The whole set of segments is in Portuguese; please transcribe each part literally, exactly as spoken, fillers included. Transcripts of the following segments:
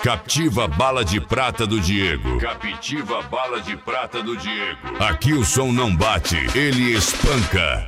Captiva bala de prata do Diego. Captiva bala de prata do Diego. Aqui o som não bate, ele espanca.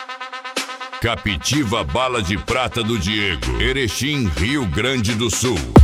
Captiva bala de prata do Diego. Erechim, Rio Grande do Sul.